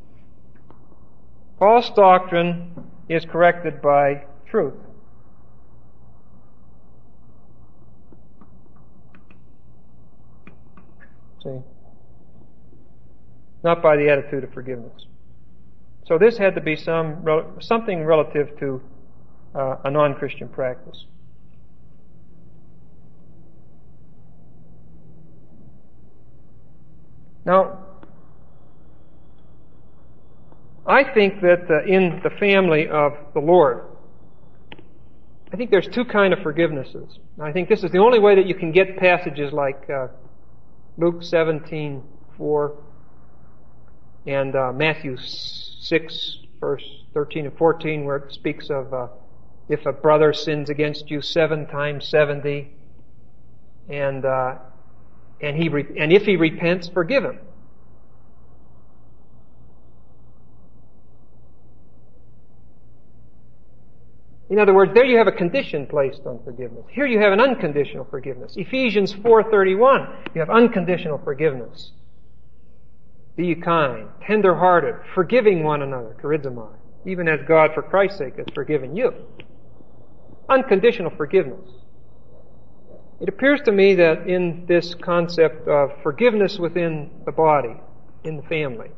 False doctrine is corrected by truth. See? Not by the attitude of forgiveness. So this had to be some something relative to uh, a non-Christian practice. Now, I think that uh, in the family of the Lord, I think there's two kind of forgivenesses. I think this is the only way that you can get passages like uh, Luke seventeen four and uh, Matthew six, verse thirteen and fourteen, where it speaks of uh, if a brother sins against you seven times seventy, and uh, and he re- and if he repents, forgive him. In other words, there you have a condition placed on forgiveness. Here you have an unconditional forgiveness. Ephesians four thirty-one, you have unconditional forgiveness. Be kind, tender-hearted, forgiving one another, charizomai, even as God, for Christ's sake, has forgiven you. Unconditional forgiveness. It appears to me that in this concept of forgiveness within the body, in the family,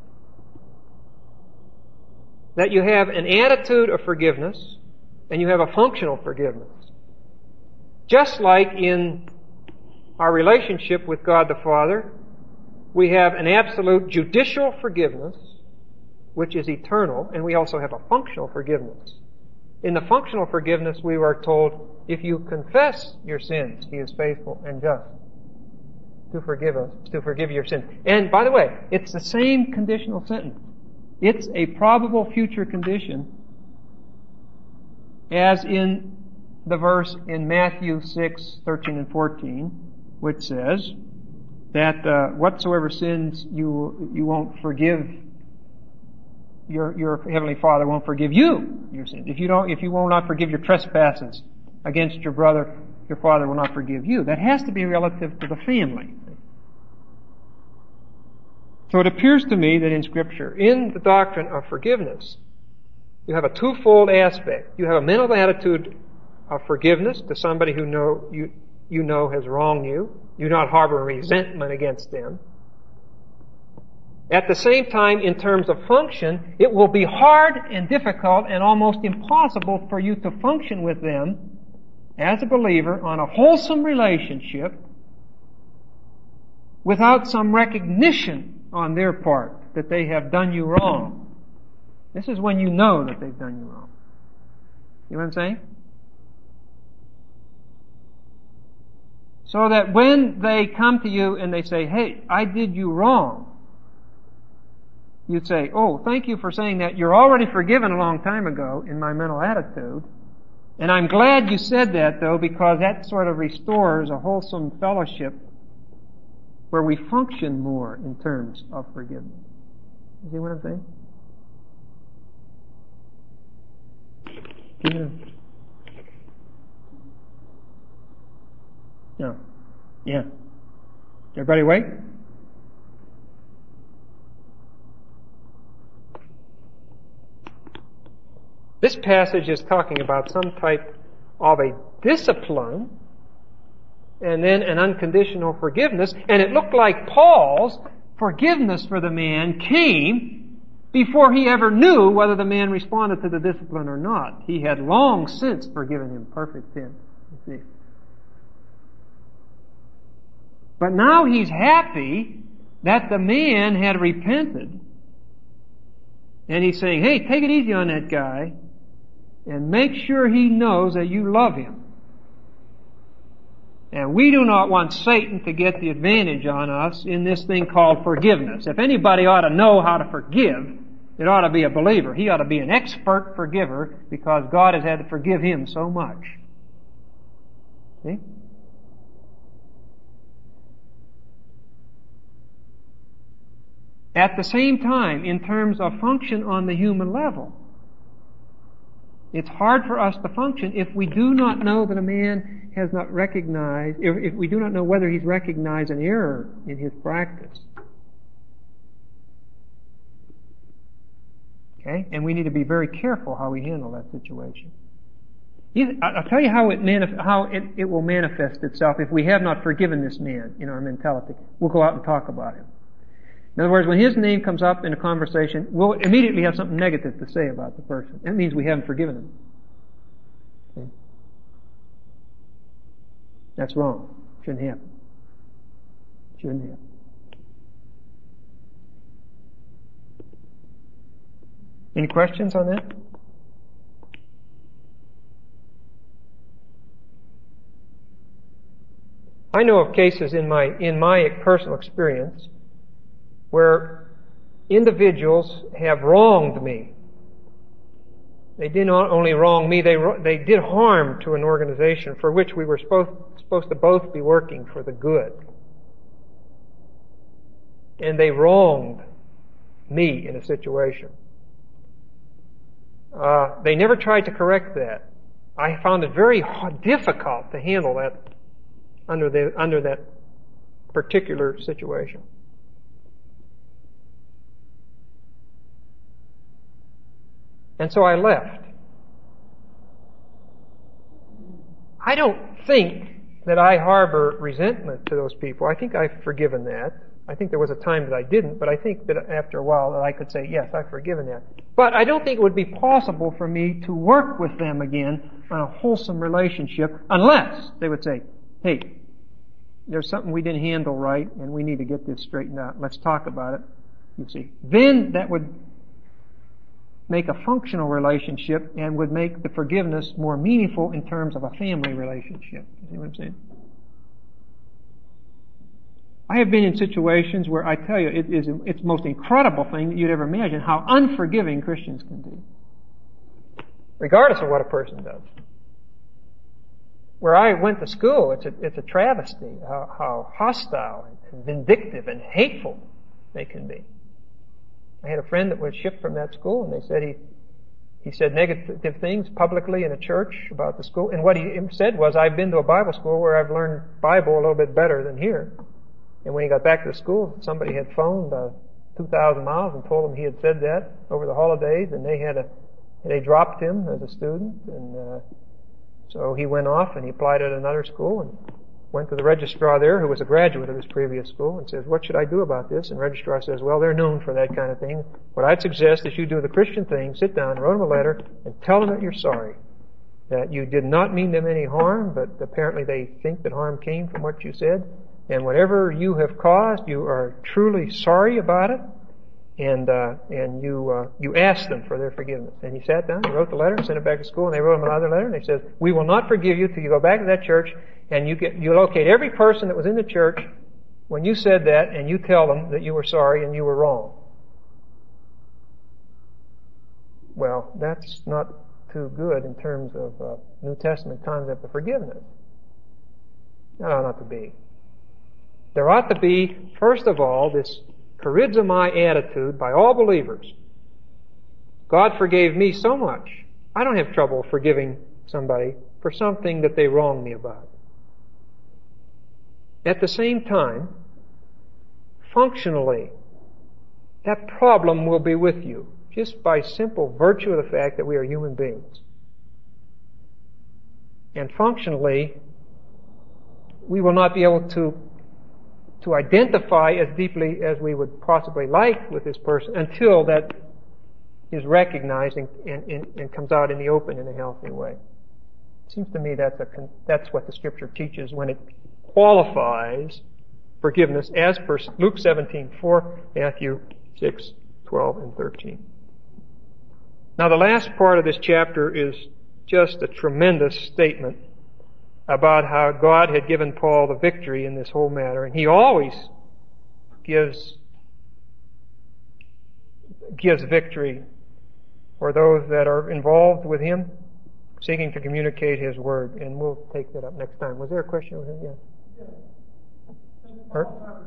that you have an attitude of forgiveness and you have a functional forgiveness. Just like in our relationship with God the Father, we have an absolute judicial forgiveness, which is eternal, and we also have a functional forgiveness. In the functional forgiveness, we are told, if you confess your sins, He is faithful and just to forgive us, to forgive your sins. And by the way, it's the same conditional sentence. It's a probable future condition, as in the verse in Matthew six thirteen and fourteen, which says that uh, whatsoever sins you you won't forgive, your your heavenly Father won't forgive you your sins. If you don't, if you will not forgive your trespasses against your brother, your Father will not forgive you. That has to be relative to the family. So it appears to me that in Scripture, in the doctrine of forgiveness, you have a twofold aspect. You have a mental attitude of forgiveness to somebody who know you you know has wronged you. You not harbor resentment against them. At the same time, in terms of function, it will be hard and difficult and almost impossible for you to function with them as a believer on a wholesome relationship without some recognition on their part that they have done you wrong. This is when you know that they've done you wrong. You know what I'm saying? So that when they come to you and they say, hey, I did you wrong, you'd say, oh, thank you for saying that. You're already forgiven a long time ago in my mental attitude. And I'm glad you said that, though, because that sort of restores a wholesome fellowship where we function more in terms of forgiveness. You see what I'm saying? Yeah. No. Yeah. Everybody awake? This passage is talking about some type of a discipline and then an unconditional forgiveness. And it looked like Paul's forgiveness for the man came before he ever knew whether the man responded to the discipline or not. He had long since forgiven him perfect sin. You see. But now he's happy that the man had repented. And he's saying, hey, take it easy on that guy and make sure he knows that you love him. And we do not want Satan to get the advantage on us in this thing called forgiveness. If anybody ought to know how to forgive, it ought to be a believer. He ought to be an expert forgiver because God has had to forgive him so much. See? At the same time, in terms of function on the human level, it's hard for us to function if we do not know that a man has not recognized, if, if we do not know whether he's recognized an error in his practice. Okay? And we need to be very careful how we handle that situation. I'll tell you how it manif- how it, it will manifest itself if we have not forgiven this man in our mentality. We'll go out and talk about him. In other words, when his name comes up in a conversation, we'll immediately have something negative to say about the person. That means we haven't forgiven him. Okay? That's wrong. Shouldn't happen. Shouldn't happen. Any questions on that? I know of cases in my in my personal experience where individuals have wronged me. They did not only wrong me, they they did harm to an organization for which we were supposed supposed to both be working for the good. And they wronged me in a situation. Uh, they never tried to correct that. I found it very hard, difficult to handle that under the under that particular situation. And so I left. I don't think that I harbor resentment to those people. I think I've forgiven that. I think there was a time that I didn't, but I think that after a while that I could say, yes, I've forgiven that. But I don't think it would be possible for me to work with them again on a wholesome relationship unless they would say, hey, there's something we didn't handle right and we need to get this straightened out. Let's talk about it. You see. Then that would make a functional relationship and would make the forgiveness more meaningful in terms of a family relationship. You see what I'm saying? I have been in situations where I tell you it is it's the most incredible thing that you'd ever imagine how unforgiving Christians can be, regardless of what a person does. Where I went to school, it's a, it's a travesty how, how hostile and vindictive and hateful they can be. I had a friend that was shipped from that school, and they said he he said negative things publicly in a church about the school. And what he said was, I've been to a Bible school where I've learned Bible a little bit better than here. And when he got back to the school, somebody had phoned uh, two thousand miles and told him he had said that over the holidays, and they had a they dropped him as a student. And uh, so he went off and he applied at another school and went to the registrar there, who was a graduate of his previous school, and says, what should I do about this? And the registrar says, well, they're known for that kind of thing. What I'd suggest is you do the Christian thing, sit down, wrote him a letter, and tell them that you're sorry. That you did not mean them any harm, but apparently they think that harm came from what you said. And whatever you have caused, you are truly sorry about it. And, uh, and you, uh, you ask them for their forgiveness. And he sat down, he wrote the letter, and sent it back to school, and they wrote him another letter, and they said, we will not forgive you till you go back to that church, and you get, you locate every person that was in the church when you said that, and you tell them that you were sorry and you were wrong. Well, that's not too good in terms of uh, New Testament concept of forgiveness. That ought not to be. There ought to be, first of all, this charizomai attitude by all believers. God forgave me so much. I don't have trouble forgiving somebody for something that they wronged me about. At the same time, functionally, that problem will be with you just by simple virtue of the fact that we are human beings. And functionally, we will not be able to to identify as deeply as we would possibly like with this person until that is recognized and, and, and comes out in the open in a healthy way. It seems to me that's a, that's what the Scripture teaches when it qualifies forgiveness as per Luke seventeen four, Matthew six twelve and thirteen. Now the last part of this chapter is just a tremendous statement about how God had given Paul the victory in this whole matter. And he always gives, gives victory for those that are involved with him, seeking to communicate his word. And we'll take that up next time. Was there a question over here? Yeah. Her?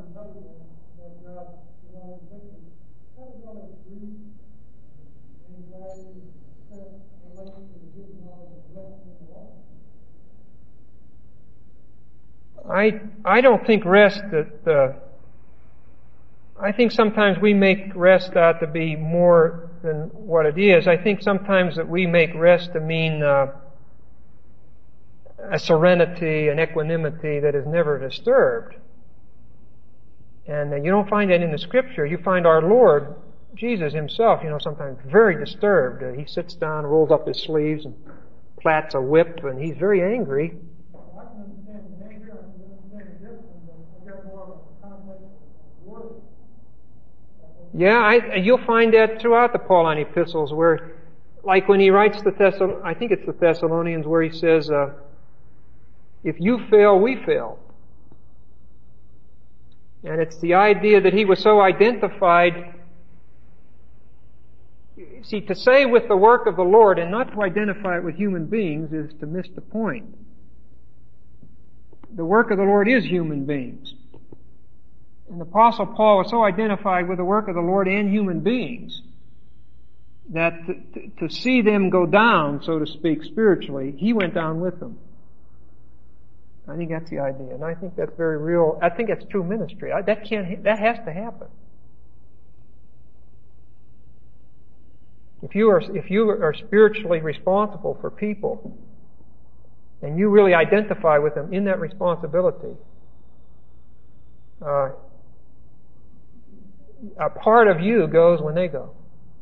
I I don't think rest that uh, I think sometimes we make rest out to be more than what it is. I think sometimes that we make rest to mean uh, a serenity, an equanimity that is never disturbed. And uh, you don't find that in the Scripture. You find our Lord Jesus himself, you know, sometimes very disturbed. Uh, he sits down, rolls up his sleeves, and plats a whip, and he's very angry. Yeah, I, you'll find that throughout the Pauline epistles, where, like when he writes the Thessalonians, I think it's the Thessalonians, where he says, uh, "If you fail, we fail." And it's the idea that he was so identified. See, to say with the work of the Lord and not to identify it with human beings is to miss the point. The work of the Lord is human beings. And the Apostle Paul was so identified with the work of the Lord and human beings that to, to see them go down, so to speak, spiritually, he went down with them. I think that's the idea, and I think that's very real. I think that's true ministry. I, that can't. That has to happen. If you are if you are spiritually responsible for people, and you really identify with them in that responsibility, uh, a part of you goes when they go.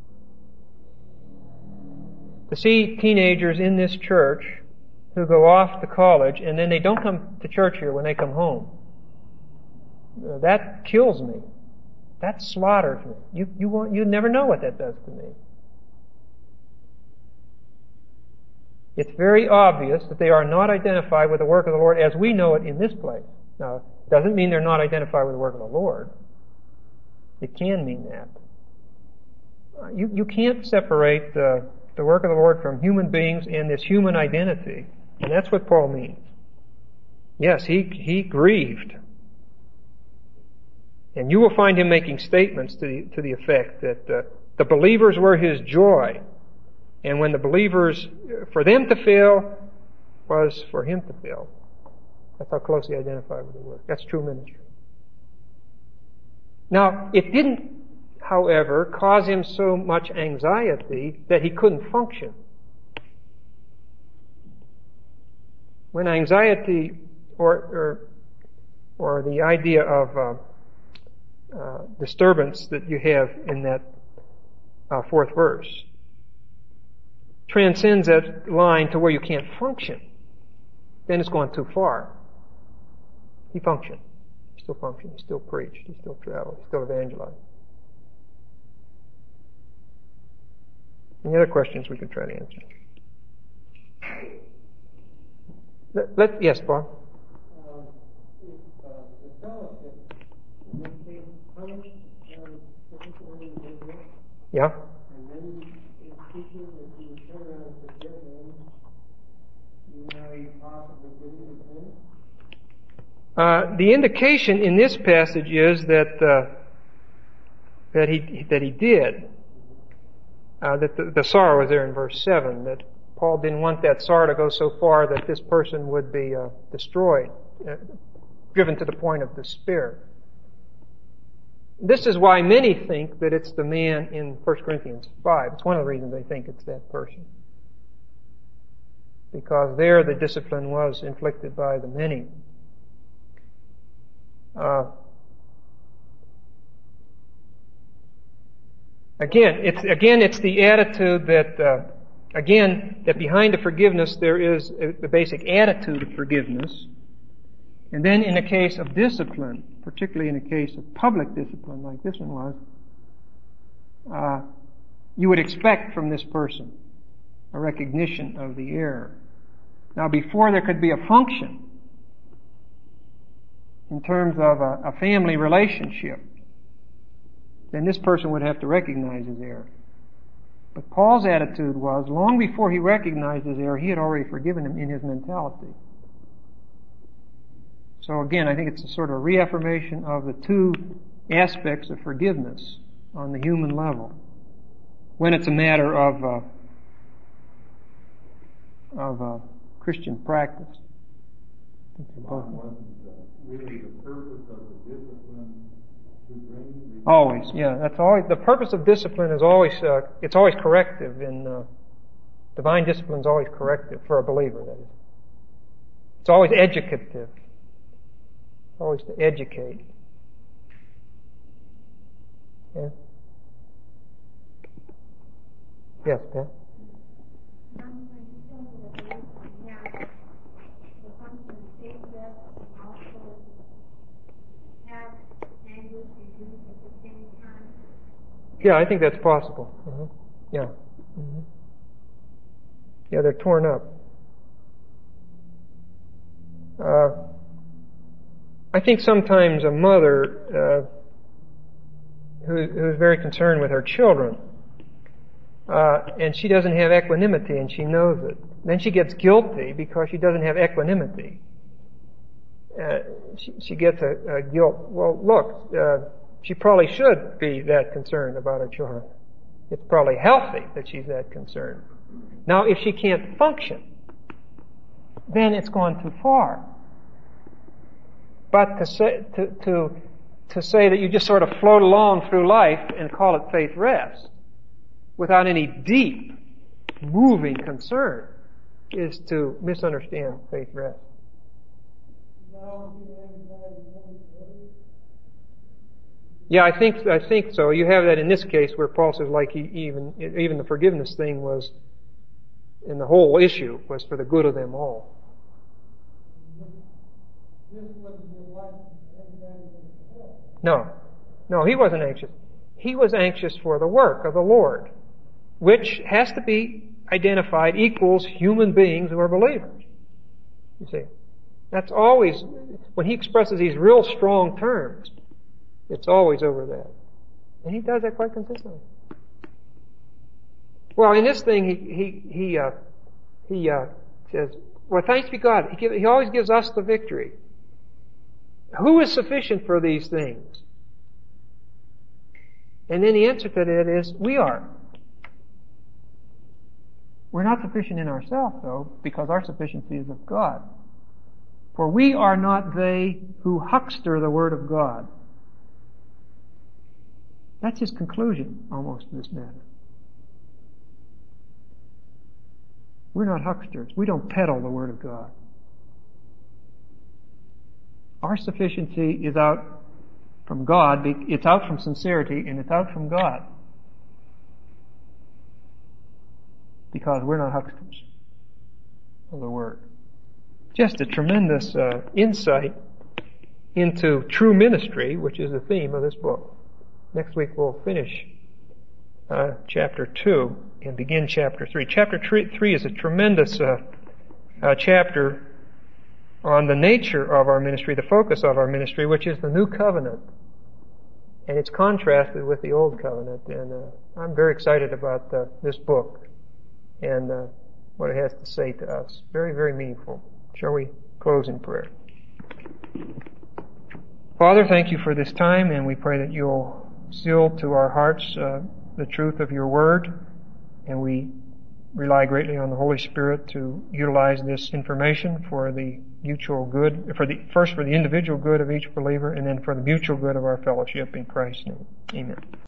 To see teenagers in this church who go off to college and then they don't come to church here when they come home, uh, that kills me. That slaughters me. You you want you never know what that does to me. It's very obvious that they are not identified with the work of the Lord as we know it in this place. Now, it doesn't mean they're not identified with the work of the Lord. It can mean that. You, you can't separate the, the work of the Lord from human beings and this human identity. And that's what Paul means. Yes, he, he grieved. And you will find him making statements to the, to the effect that uh, the believers were his joy. And when the believers, for them to fail, was for him to fail. That's how closely identified with the work. That's true ministry. Now, it didn't, however, cause him so much anxiety that he couldn't function. When anxiety or or, or the idea of uh, uh, disturbance that you have in that uh, fourth verse transcends that line to where you can't function, then it's gone too far. He functioned. still functioned. He still preached. He still traveled. He still evangelized. Any other questions we could try to answer? Let, let yes, Bob. Um, if, uh, the fellowship, in this case, how much um, particularly is it? Yeah. And then in speaking, if you turn around and forgive him, you know he possibly didn't repent? Uh, the indication in this passage is that uh, that he that he did. Uh, that the, the sorrow is there in verse seven. That Paul didn't want that sorrow to go so far that this person would be uh, destroyed, uh, driven to the point of despair. This is why many think that it's the man in First Corinthians five. It's one of the reasons they think it's that person. Because there the discipline was inflicted by the many. Uh, again, it's again it's the attitude that uh, again that behind the forgiveness there is the basic attitude of forgiveness, and then in the case of discipline, particularly in the case of public discipline like this one was, uh, you would expect from this person a recognition of the error. Now, before there could be a function in terms of a, a family relationship, then this person would have to recognize his error. But Paul's attitude was, long before he recognized his error, he had already forgiven him in his mentality. So again, I think it's a sort of a reaffirmation of the two aspects of forgiveness on the human level. When it's a matter of uh, of uh, Christian practice. Wasn't really the purpose of the discipline to bring? Always, yeah. That's always the purpose of discipline. Is always uh, it's always corrective. In uh, divine discipline is always corrective for a believer. That is, it's always educative. It's always to educate. Yeah. Yes, Pat. Yeah, I think that's possible. Uh-huh. Yeah. Mm-hmm. Yeah, they're torn up. Uh, I think sometimes a mother uh, who, who's very concerned with her children, uh, and she doesn't have equanimity, and she knows it. Then she gets guilty because she doesn't have equanimity. Uh, she, she gets a, a guilt. Well, look. Uh, She probably should be that concerned about her children. It's probably healthy that she's that concerned. Now, if she can't function, then it's gone too far. But to say, to, to, to say that you just sort of float along through life and call it faith rest without any deep, moving concern is to misunderstand faith rest. Yeah, I think I think so. You have that in this case where Paul says, like he, even even the forgiveness thing was, and the whole issue was for the good of them all. No, no, he wasn't anxious. He was anxious for the work of the Lord, which has to be identified equals human beings who are believers. You see, that's always when he expresses these real strong terms. It's always over that. And he does that quite consistently. Well, in this thing, he he he uh, he uh, says, well, thanks be God. He, give, he always gives us the victory. Who is sufficient for these things? And then the answer to that is, we are. We're not sufficient in ourselves, though, because our sufficiency is of God. For we are not they who huckster the word of God. That's his conclusion, almost, in this matter. We're not hucksters. We don't peddle the Word of God. Our sufficiency is out from God. It's out from sincerity, and it's out from God. Because we're not hucksters of the Word. Just a tremendous uh, insight into true ministry, which is the theme of this book. Next week we'll finish uh, chapter two and begin chapter three. Chapter three is a tremendous uh, uh, chapter on the nature of our ministry, the focus of our ministry, which is the new covenant. And it's contrasted with the old covenant. And uh, I'm very excited about uh, this book and uh, what it has to say to us. Very, very meaningful. Shall we close in prayer? Father, thank you for this time, and we pray that you'll seal to our hearts uh, the truth of your word, and we rely greatly on the Holy Spirit to utilize this information for the mutual good, for the first for the individual good of each believer, and then for the mutual good of our fellowship in Christ's name. Amen.